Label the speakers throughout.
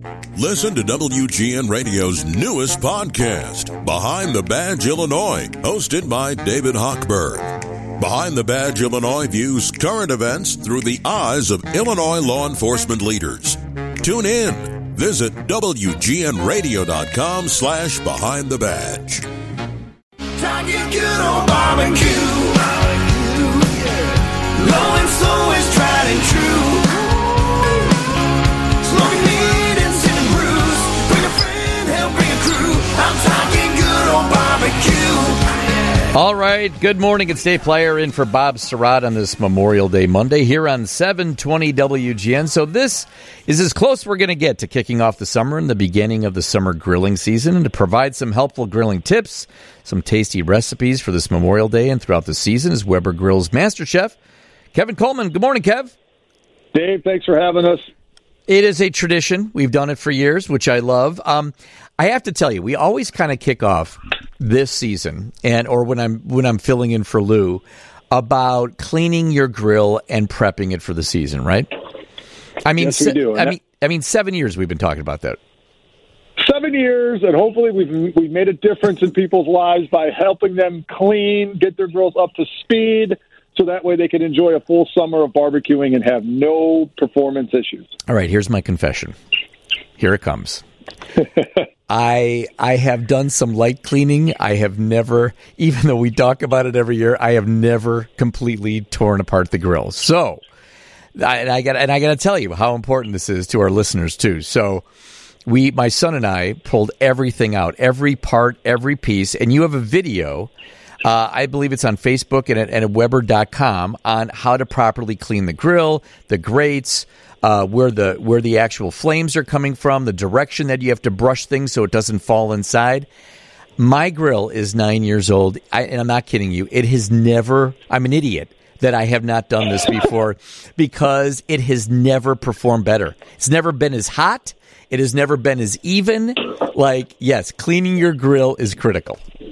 Speaker 1: Listen to WGN Radio's newest podcast, Behind the Badge Illinois, hosted by David Hochberg. Behind the Badge Illinois views current events through the eyes of Illinois law enforcement leaders. Tune in. Visit WGNRadio.com/Behind the Badge.
Speaker 2: Talking good old barbecue. Low and slow is tried and true. Smoking meat and sitting brews. Bring a friend, help bring a crew. I'm talking good old barbecue.
Speaker 3: All right, good morning. It's Dave Plyer in for Bob Surratt on this Memorial Day Monday here on 720 WGN. So this is as close we're going to get to kicking off the summer and the beginning of the summer grilling season. And to provide some helpful grilling tips, some tasty recipes for this Memorial Day and throughout the season is Weber Grill's Master Chef, Kevin Coleman. Good morning, Kev.
Speaker 4: Dave, thanks for having us.
Speaker 3: It is a tradition. We've done it for years, which I love. I have to tell you, we always kind of kick off this season, or when I'm filling in for Lou, about cleaning your grill and prepping it for the season, right? I mean,
Speaker 4: yes, we do.
Speaker 3: I mean, 7 years we've been talking about that.
Speaker 4: 7 years, and hopefully we've made a difference in people's lives by helping them clean, get their grills up to speed, so that way they can enjoy a full summer of barbecuing and have no performance issues.
Speaker 3: All right, here's my confession. Here it comes. I have done some light cleaning. I have never, even though we talk about it every year, I have never completely torn apart the grill. So, I got to tell you how important this is to our listeners too. So, my son and I pulled everything out, every part, every piece, and you have a video. I believe it's on Facebook and at Weber.com on how to properly clean the grill, the grates, where the actual flames are coming from, the direction that you have to brush things so it doesn't fall inside. My grill is 9 years old, and I'm not kidding you. It has never. I'm an idiot that I have not done this before because it has never performed better. It's never been as hot. It has never been as even. Yes, cleaning your grill is critical.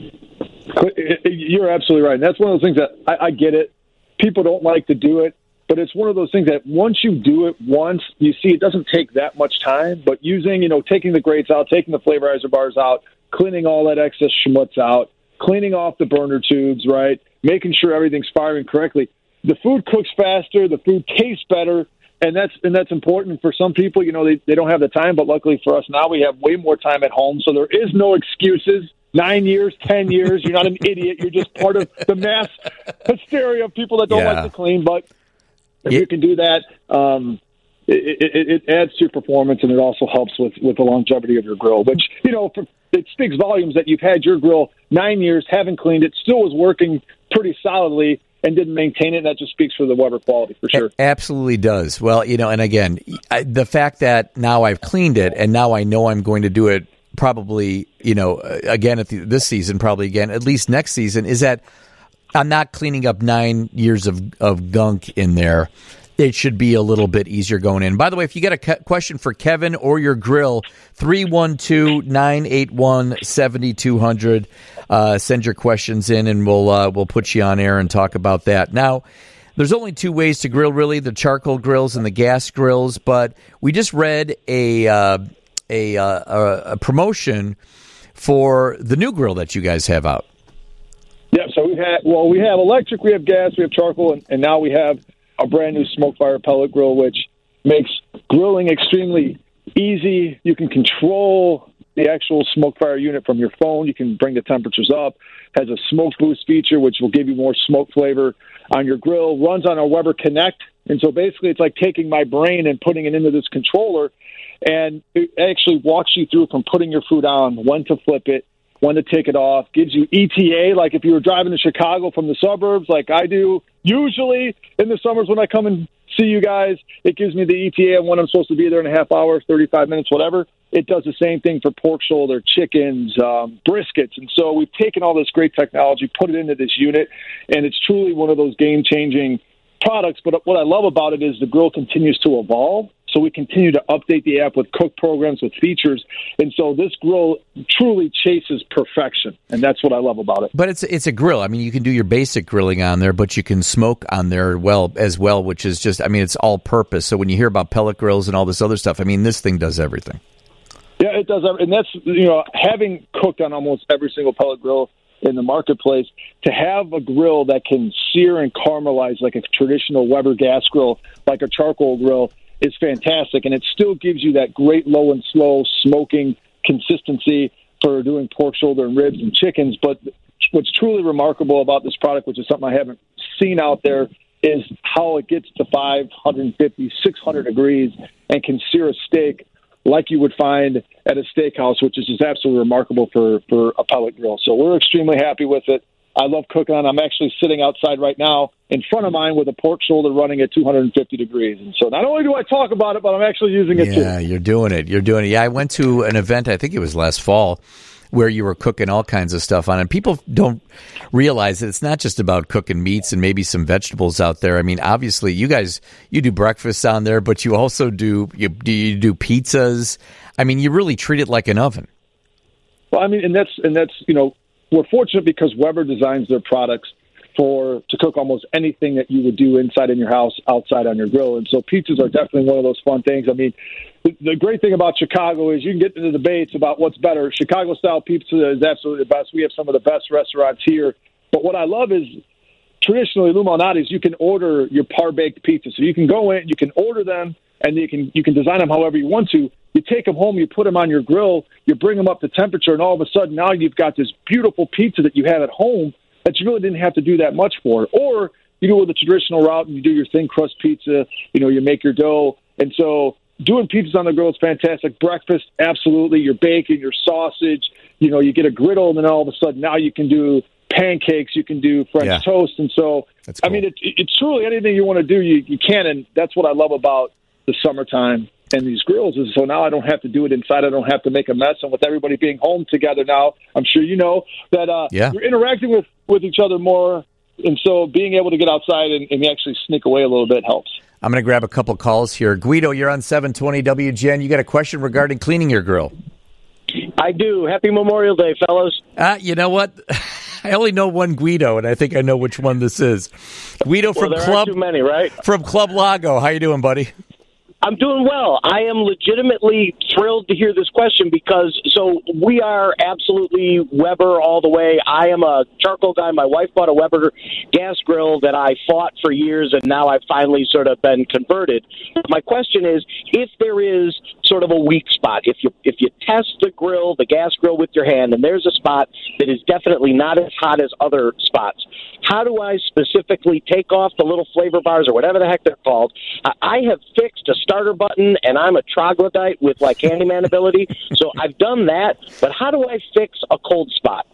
Speaker 4: You're absolutely right. And that's one of those things that I get it. People don't like to do it, but it's one of those things that once you do it once, you see it doesn't take that much time. But taking the grates out, taking the flavorizer bars out, cleaning all that excess schmutz out, cleaning off the burner tubes, right? Making sure everything's firing correctly. The food cooks faster. The food tastes better. And that's important for some people. They don't have the time, but luckily for us now, we have way more time at home. So there is no excuses. 9 years, 10 years, you're not an idiot. You're just part of the mass hysteria of people that don't like to clean. But if you can do that, it adds to your performance, and it also helps with the longevity of your grill, which, it speaks volumes that you've had your grill 9 years, haven't cleaned it, still was working pretty solidly, and didn't maintain it. And that just speaks for the Weber quality, for sure. It
Speaker 3: absolutely does. Well, and again, the fact that now I've cleaned it, and now I know I'm going to do it probably, again this season, probably again, at least next season, is that I'm not cleaning up 9 years of gunk in there. It should be a little bit easier going in. By the way, if you got a question for Kevin or your grill, 312-981-7200. Send your questions in, and we'll put you on air and talk about that. Now, there's only two ways to grill, really, the charcoal grills and the gas grills, but we just read a promotion for the new grill that you guys have out.
Speaker 4: Yeah, so we have electric, we have gas, we have charcoal, and now we have a brand new smoke fire pellet grill, which makes grilling extremely easy. You can control the actual smoke fire unit from your phone. You can bring the temperatures up. Has a smoke boost feature, which will give you more smoke flavor on your grill. Runs on a Weber Connect, and so basically it's like taking my brain and putting it into this controller. And it actually walks you through from putting your food on, when to flip it, when to take it off, gives you ETA, like if you were driving to Chicago from the suburbs, like I do usually in the summers when I come and see you guys, it gives me the ETA on when I'm supposed to be there in a half hour, 35 minutes, whatever. It does the same thing for pork shoulder, chickens, briskets. And so we've taken all this great technology, put it into this unit, and it's truly one of those game-changing products. But what I love about it is the grill continues to evolve. So we continue to update the app with cook programs, with features. And so this grill truly chases perfection. And that's what I love about it.
Speaker 3: But it's a grill. I mean, you can do your basic grilling on there, but you can smoke on there as well, which is just, I mean, it's all purpose. So when you hear about pellet grills and all this other stuff, I mean, this thing does everything.
Speaker 4: it does. And that's, having cooked on almost every single pellet grill in the marketplace, to have a grill that can sear and caramelize like a traditional Weber gas grill, like a charcoal grill, is fantastic. And it still gives you that great low and slow smoking consistency for doing pork shoulder and ribs and chickens. But what's truly remarkable about this product, which is something I haven't seen out there, is how it gets to 550, 600 degrees and can sear a steak like you would find at a steakhouse, which is just absolutely remarkable for a pellet grill. So we're extremely happy with it. I love cooking on. I'm actually sitting outside right now in front of mine with a pork shoulder running at 250 degrees. And so not only do I talk about it, but I'm actually using it too.
Speaker 3: Yeah, you're doing it. Yeah, I went to an event, I think it was last fall, where you were cooking all kinds of stuff on it. People don't realize that it's not just about cooking meats and maybe some vegetables out there. I mean, obviously, you do breakfasts on there, but you also do pizzas. I mean, you really treat it like an oven.
Speaker 4: Well, I mean, and that's we're fortunate because Weber designs their products to cook almost anything that you would do inside in your house, outside on your grill. And so pizzas are definitely one of those fun things. I mean, the great thing about Chicago is you can get into debates about what's better. Chicago-style pizza is absolutely the best. We have some of the best restaurants here. But what I love is traditionally, Lou Malnati's, you can order your par-baked pizza. So you can go in, you can order them, and you can design them however you want to. You take them home, you put them on your grill, you bring them up to temperature, and all of a sudden now you've got this beautiful pizza that you have at home that you really didn't have to do that much for. Or you go with the traditional route and you do your thin crust pizza, you make your dough. And so doing pizzas on the grill is fantastic. Breakfast, absolutely. Your bacon, your sausage, you get a griddle, and then all of a sudden now you can do pancakes, you can do French toast. And so,
Speaker 3: that's cool.
Speaker 4: I mean, it's truly anything you want to do, you can. And that's what I love about the summertime and these grills is so now I don't have to do it inside. I don't have to make a mess. And with everybody being home together now, I'm sure you know that you're interacting with each other more. And so being able to get outside and actually sneak away a little bit helps.
Speaker 3: I'm going to grab a couple calls here. Guido, you're on 720 WGN. You got a question regarding cleaning your grill?
Speaker 5: I do. Happy Memorial Day, fellas.
Speaker 3: You know what? I only know one Guido, and I think I know which one this is. Guido from
Speaker 5: there aren't too many, right?
Speaker 3: From Club Lago. How you doing, buddy?
Speaker 5: I'm doing well. I am legitimately thrilled to hear this question because we are absolutely Weber all the way. I am a charcoal guy. My wife bought a Weber gas grill that I fought for years, and now I've finally sort of been converted. My question is, if there is sort of a weak spot, if you test the gas grill with your hand, and there's a spot that is definitely not as hot as other spots, how do I specifically take off the little flavor bars or whatever the heck they're called? I have fixed a starter button, and I'm a troglodyte with like handyman ability, so I've done that. But how do I fix a cold spot?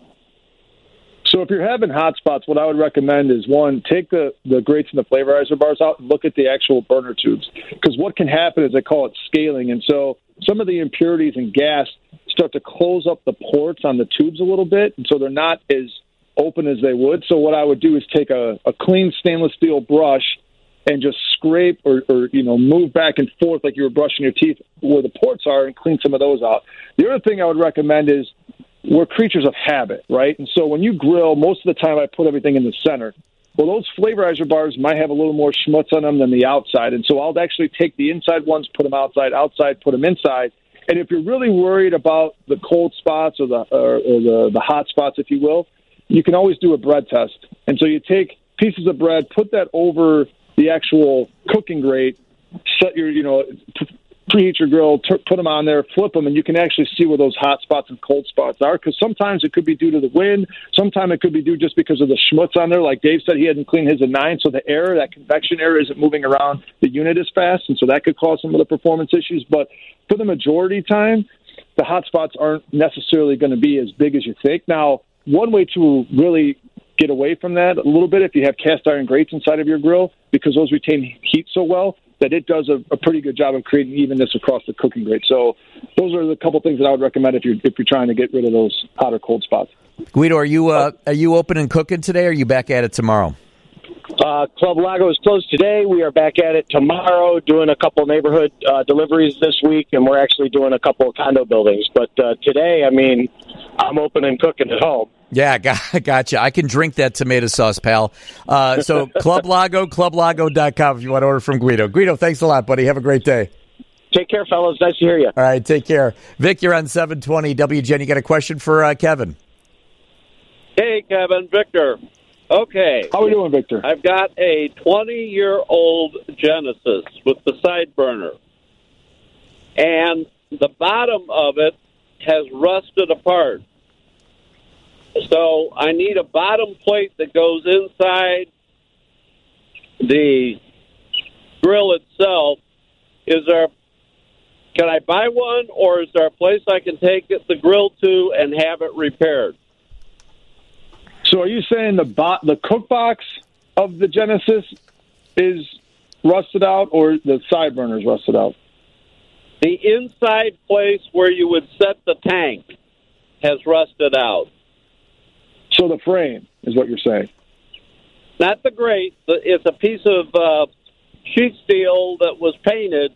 Speaker 4: So if you're having hot spots, what I would recommend is, one, take the grates and the flavorizer bars out and look at the actual burner tubes. Because what can happen is they call it scaling. And so some of the impurities in gas start to close up the ports on the tubes a little bit, and so they're not as open as they would. So what I would do is take a clean stainless steel brush and just scrape or move back and forth like you were brushing your teeth where the ports are and clean some of those out. The other thing I would recommend is we're creatures of habit, right? And so when you grill, most of the time I put everything in the center. Well, those flavorizer bars might have a little more schmutz on them than the outside. And so I'll actually take the inside ones, put them outside, put them inside. And if you're really worried about the cold spots or the hot spots, if you will, you can always do a bread test. And so you take pieces of bread, put that over the actual cooking grate, set your, preheat your grill, put them on there, flip them, and you can actually see where those hot spots and cold spots are, because sometimes it could be due to the wind, sometimes it could be due just because of the schmutz on there. Like Dave said, he hadn't cleaned his at 9, so the air, that convection air, isn't moving around the unit as fast, and so that could cause some of the performance issues. But for the majority time, the hot spots aren't necessarily going to be as big as you think. Now, one way to really get away from that a little bit, if you have cast iron grates inside of your grill, because those retain heat so well, that it does a pretty good job of creating evenness across the cooking grate. So those are the couple things that I would recommend if you're trying to get rid of those hot or cold spots.
Speaker 3: Guido, are you open and cooking today, or are you back at it tomorrow?
Speaker 5: Club Lago is closed today. We are back at it tomorrow, doing a couple neighborhood deliveries this week, and we're actually doing a couple of condo buildings. But today, I'm open and cooking at home.
Speaker 3: Yeah, gotcha. I can drink that tomato sauce, pal. So Club Lago, clublago.com if you want to order from Guido. Guido, thanks a lot, buddy. Have a great day.
Speaker 5: Take care, fellas. Nice to hear you.
Speaker 3: All right, take care. Vic, you're on 720 WGN. You got a question for Kevin?
Speaker 6: Hey, Kevin, Victor. Okay.
Speaker 4: How are we doing, Victor?
Speaker 6: I've got a 20-year-old Genesis with the side burner, and the bottom of it has rusted apart. So I need a bottom plate that goes inside the grill itself. Can I buy one, or is there a place I can take the grill to and have it repaired?
Speaker 4: So are you saying the cook box of the Genesis is rusted out, or the side burner is rusted out?
Speaker 6: The inside place where you would set the tank has rusted out.
Speaker 4: So the frame is what you're saying?
Speaker 6: Not the grate. It's a piece of sheet steel that was painted,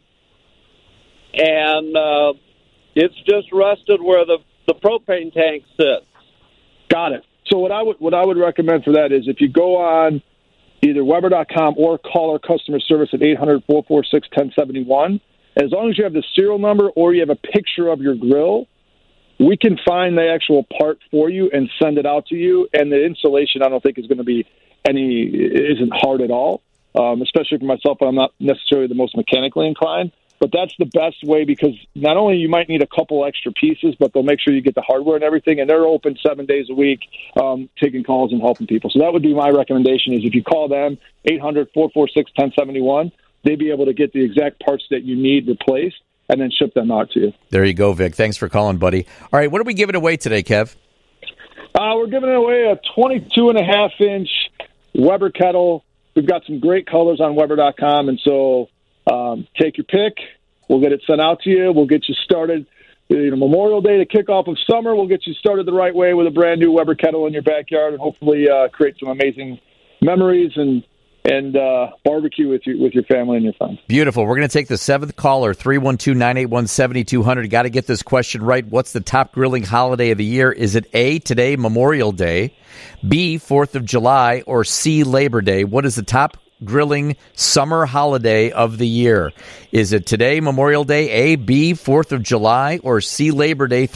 Speaker 6: and it's just rusted where the propane tank sits. Got it.
Speaker 4: So what I would recommend for that is if you go on either Weber.com or call our customer service at 800-446-1071, as long as you have the serial number or you have a picture of your grill, we can find the actual part for you and send it out to you. And the installation, I don't think, is going to be isn't hard at all, especially for myself. I'm not necessarily the most mechanically inclined. But that's the best way, because not only you might need a couple extra pieces, but they'll make sure you get the hardware and everything. And they're open 7 days a week, taking calls and helping people. So that would be my recommendation, is if you call them, 800-446-1071, they'd be able to get the exact parts that you need replaced and then ship them out to you.
Speaker 3: There you go, Vic. Thanks for calling, buddy. All right, what are we giving away today, Kev?
Speaker 4: We're giving away a 22.5-inch Weber kettle. We've got some great colors on Weber.com, and so take your pick. We'll get it sent out to you. We'll get you started. Memorial Day, the kickoff of summer, we'll get you started the right way with a brand new Weber kettle in your backyard, and hopefully create some amazing memories and barbecue with your family and your friends.
Speaker 3: Beautiful. We're going to take the seventh caller, 312-981-7200. Got to get this question right. What's the top grilling holiday of the year? Is it A, today, Memorial Day, B, 4th of July, or C, Labor Day? What is the top grilling summer holiday of the year? Is it today, Memorial Day, A, B, 4th of July, or C, Labor Day?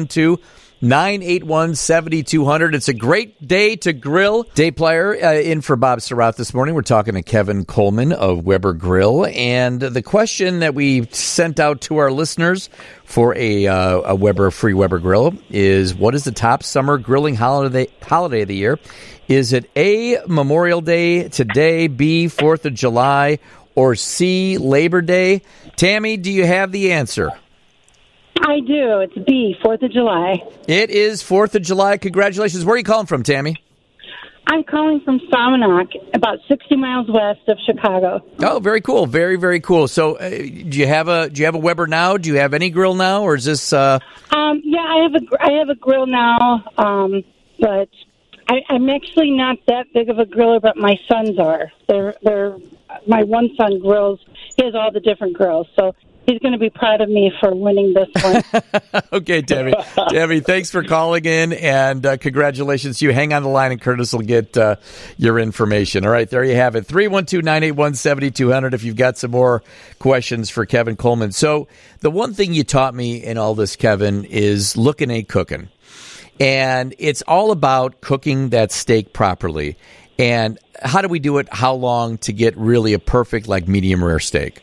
Speaker 3: 312-981-7200. It's a great day to grill. Day player in for Bob Surratt this morning. We're talking to Kevin Coleman of Weber Grill. And the question that we sent out to our listeners for a free Weber Grill is, what is the top summer grilling holiday of the year? Is it A, Memorial Day today, B, 4th of July, or C, Labor Day? Tammy, do you have the answer?
Speaker 7: I do. It's B, 4th of July.
Speaker 3: It is 4th of July. Congratulations. Where are you calling from, Tammy?
Speaker 7: I'm calling from Salmonock, about 60 miles west of Chicago.
Speaker 3: Oh, very cool. Very, very cool. So do you have a Weber now? Do you have any grill now, or is this
Speaker 7: Yeah, I have a grill now, but I'm actually not that big of a griller, but my sons are. My one son grills. He has all the different grills, so he's going to be proud of me for winning this one.
Speaker 3: Okay, Tammy. Tammy, thanks for calling in, and congratulations to you. Hang on the line, and Curtis will get your information. All right, there you have it. 312-981-7200 if you've got some more questions for Kevin Coleman. So the one thing you taught me in all this, Kevin, is looking ain't cooking. And it's all about cooking that steak properly. And how do we do it? How long to get really a perfect, medium rare steak?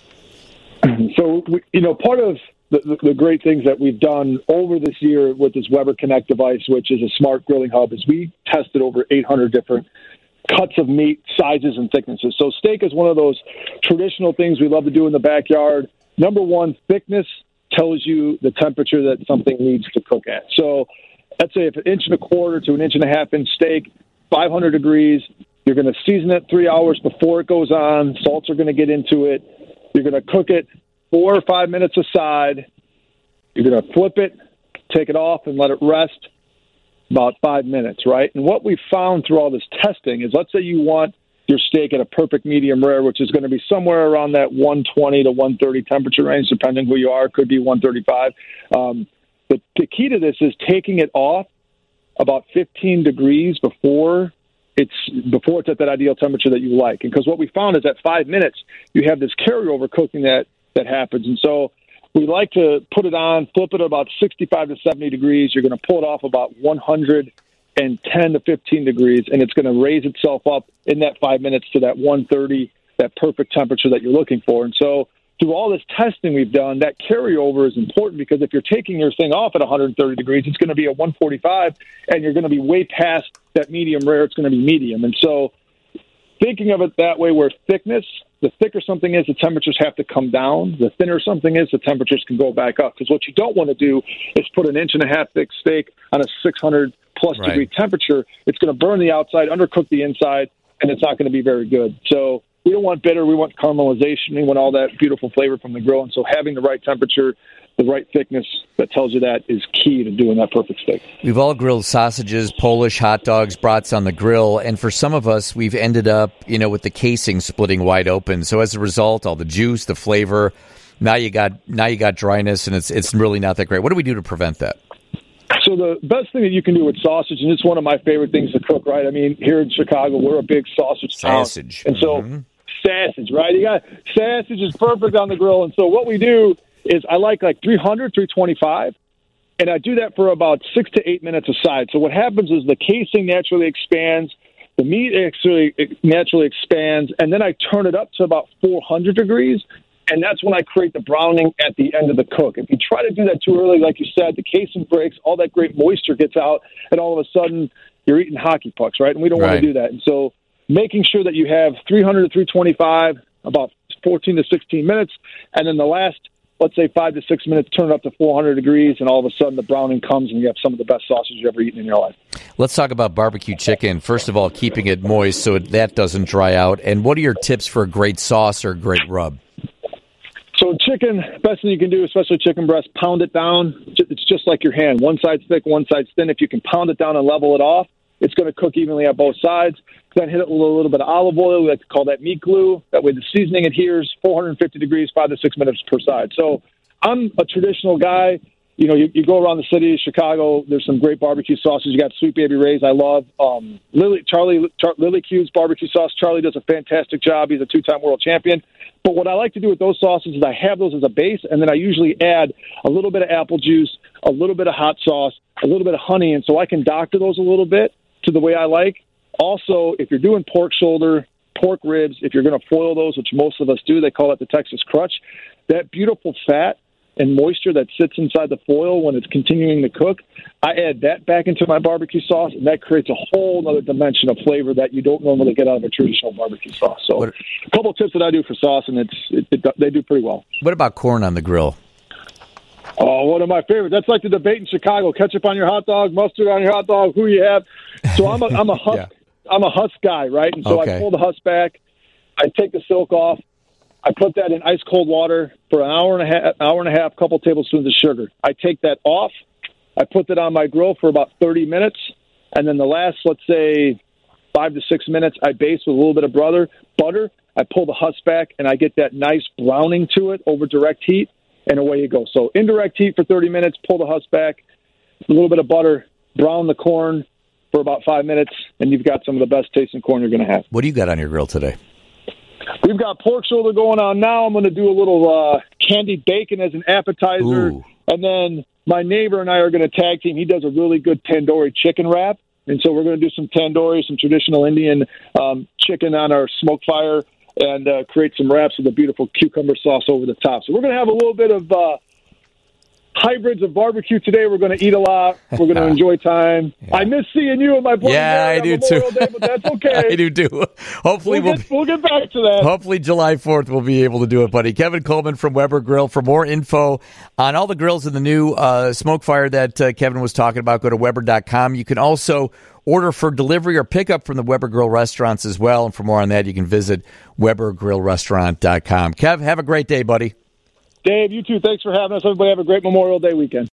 Speaker 4: So, part of the great things that we've done over this year with this Weber Connect device, which is a smart grilling hub, is we tested over 800 different cuts of meat, sizes, and thicknesses. So steak is one of those traditional things we love to do in the backyard. Number one, thickness tells you the temperature that something needs to cook at. So let's say if 1.25 inches to 1.5 inch steak, 500 degrees, you're going to season it 3 hours before it goes on. Salts are going to get into it. You're going to cook it 4 or 5 minutes aside. You're going to flip it, take it off, and let it rest about 5 minutes, right? And what we found through all this testing is, let's say you want your steak at a perfect medium rare, which is going to be somewhere around that 120 to 130 temperature range, depending who you are. It could be 135. But the key to this is taking it off about 15 degrees before it's at that ideal temperature that you like. And because what we found is at 5 minutes, you have this carryover cooking that that happens. And so we like to put it on, flip it about 65 to 70 degrees. You're going to pull it off about 110 to 15 degrees, and it's going to raise itself up in that 5 minutes to that 130, that perfect temperature that you're looking for. And so through all this testing we've done, that carryover is important, because if you're taking your thing off at 130 degrees, it's going to be a 145, and you're going to be way past that medium rare. It's going to be medium. And so thinking of it that way, where thickness, the thicker something is, the temperatures have to come down. The thinner something is, the temperatures can go back up. Because what you don't want to do is put an 1.5 inch thick steak on a 600-plus degree temperature. It's going to burn the outside, undercook the inside, and it's not going to be very good. So we don't want bitter. We want caramelization. We want all that beautiful flavor from the grill. And so having the right temperature, the right thickness that tells you that is key to doing that perfect steak.
Speaker 3: We've all grilled sausages, Polish hot dogs, brats on the grill, and for some of us, we've ended up, with the casing splitting wide open. So as a result, all the juice, the flavor, now you got dryness, and it's really not that great. What do we do to prevent that?
Speaker 4: So the best thing that you can do with sausage, and it's one of my favorite things to cook, right? I mean, here in Chicago, we're a big sausage town.
Speaker 3: Sausage.
Speaker 4: And so sausage, right? Sausage is perfect on the grill. And so what we do is I like 300, 325, and I do that for about 6 to 8 minutes aside. So what happens is the casing naturally expands, the meat actually naturally expands, and then I turn it up to about 400 degrees, and that's when I create the browning at the end of the cook. If you try to do that too early, like you said, the casing breaks, all that great moisture gets out, and all of a sudden you're eating hockey pucks, right? And we don't want to do that. And so making sure that you have 300 to 325, about 14 to 16 minutes, and then the last, let's say 5 to 6 minutes, turn it up to 400 degrees, and all of a sudden the browning comes, and you have some of the best sausage you've ever eaten in your life.
Speaker 3: Let's talk about barbecue chicken. First of all, keeping it moist so that doesn't dry out. And what are your tips for a great sauce or a great rub?
Speaker 4: So chicken, best thing you can do, especially chicken breast, pound it down. It's just like your hand. One side's thick, one side's thin. If you can pound it down and level it off, it's going to cook evenly at both sides. Then hit it with a little bit of olive oil. We like to call that meat glue. That way the seasoning adheres, 450 degrees, 5 to 6 minutes per side. So I'm a traditional guy. You go around the city of Chicago, there's some great barbecue sauces. You got Sweet Baby Ray's, I love. Lily Q's barbecue sauce. Charlie does a fantastic job. He's a 2-time world champion. But what I like to do with those sauces is I have those as a base, and then I usually add a little bit of apple juice, a little bit of hot sauce, a little bit of honey, and so I can doctor those a little bit to the way I like. Also, if you're doing pork shoulder, pork ribs, if you're going to foil those, which most of us do, they call it the Texas crutch, that beautiful fat and moisture that sits inside the foil when it's continuing to cook, I add that back into my barbecue sauce, and that creates a whole other dimension of flavor that you don't normally get out of a traditional barbecue sauce. So a couple of tips that I do for sauce, and they do pretty well. What about corn on the grill? Oh, one of my favorites. That's like the debate in Chicago. Ketchup on your hot dog, mustard on your hot dog, who you have. So I'm a husk. I'm a husk guy, right? And so I pull the husk back. I take the silk off. I put that in ice cold water for an hour and a half, couple tablespoons of sugar. I take that off. I put that on my grill for about 30 minutes. And then the last, let's say, 5 to 6 minutes, I baste with a little bit of butter. I pull the husk back, and I get that nice browning to it over direct heat, and away you go. So indirect heat for 30 minutes, pull the husk back, a little bit of butter, brown the corn for about 5 minutes, and you've got some of the best tasting corn you're going to have.
Speaker 3: What do you got on your grill today?
Speaker 4: We've got pork shoulder going on now. I'm going to do a little candied bacon as an appetizer.
Speaker 3: Ooh.
Speaker 4: And then my neighbor and I are going to tag team. He does a really good tandoori chicken wrap. And so we're going to do some tandoori, some traditional Indian chicken on our smoke fire, and create some wraps with a beautiful cucumber sauce over the top. So we're going to have a little bit of hybrids of barbecue today. We're going to eat a lot. We're going to enjoy time. Yeah. I miss seeing you in my blood.
Speaker 3: Yeah, I do too.
Speaker 4: Day, but that's okay.
Speaker 3: I do too. Hopefully
Speaker 4: we'll get back to that.
Speaker 3: Hopefully July 4th we'll be able to do it, buddy. Kevin Coleman from Weber Grill. For more info on all the grills in the new smoke fire that Kevin was talking about, go to Weber.com. You can also order for delivery or pickup from the Weber Grill restaurants as well. And for more on that, you can visit WeberGrillRestaurant.com. Kev, have a great day, buddy.
Speaker 4: Dave, you too. Thanks for having us. Everybody have a great Memorial Day weekend.